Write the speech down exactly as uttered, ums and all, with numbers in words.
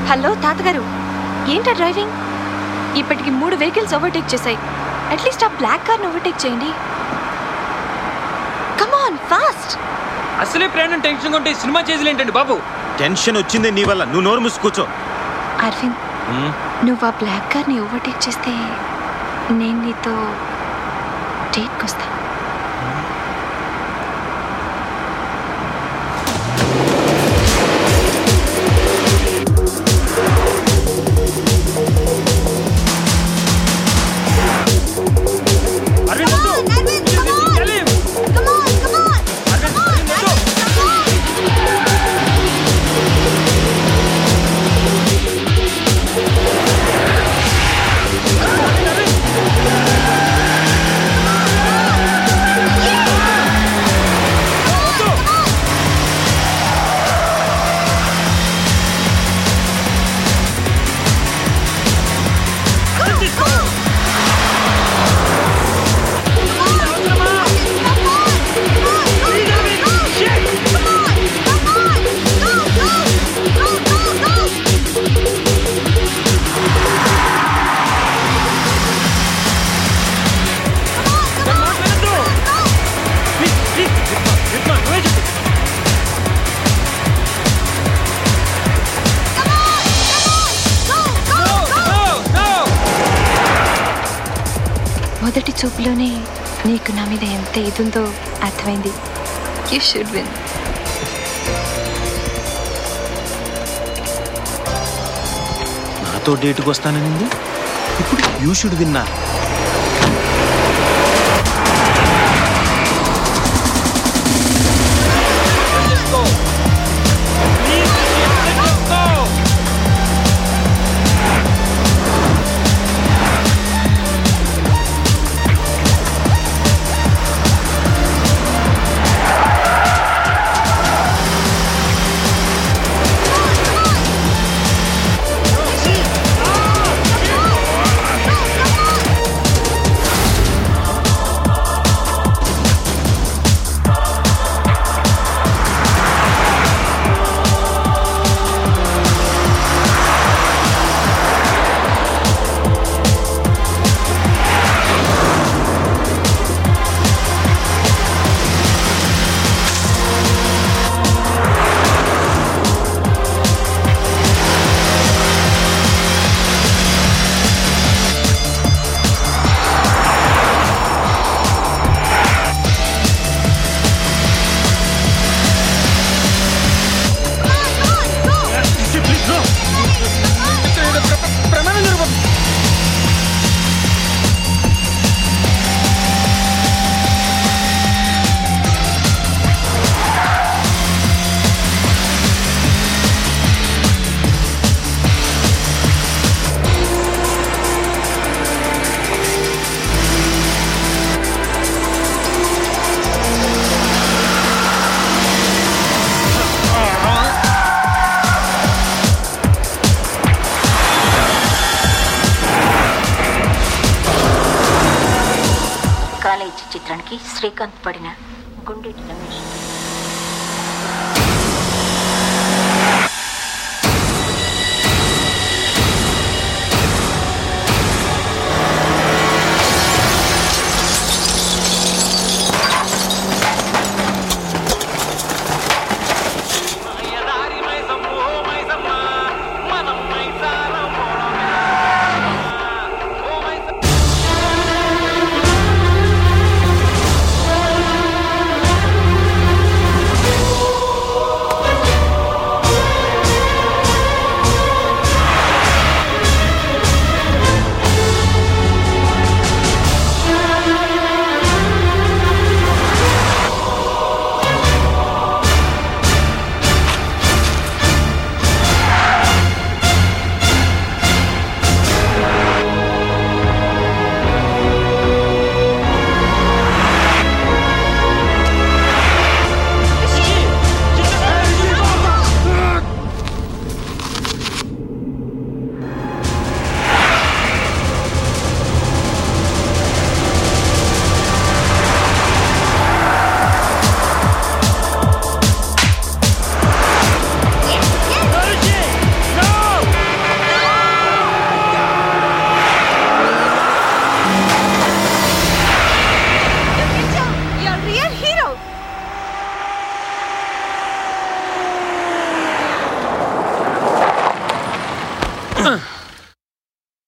Hello తాతగారు, ఏంటా driving? ఇప్పటికి మూడు వెహికల్స్ ఓవర్టేక్ చేశాయి. అట్లీస్ట్ ఆ బ్లాక్ కార్ని ఓవర్టేక్ చేయండి. Come on fast. అసలే ప్రాణం టెన్షన్ ఉంటే సినిమా చేసేలేంటండి బాబు. టెన్షన్ వచ్చింది నీ వల్ల. నువ్వు నోరు మూసి కూర్చో. అరవింద్, నువ్వు ఆ బ్లాక్ కార్ని ఓవర్టేక్ చేస్తే నేను నీతో డేట్కి వస్తా. మొదటి చూపులోనే నీకు నా మీద ఎంత ఇదుందో అర్థమైంది. You should win. నాతో డేట్కి వస్తానని ఇప్పుడు యూ షుడ్ విన్నా. కాలేజీ చిత్రానికి శ్రీకాంత్ పడిన గుండె రమేష్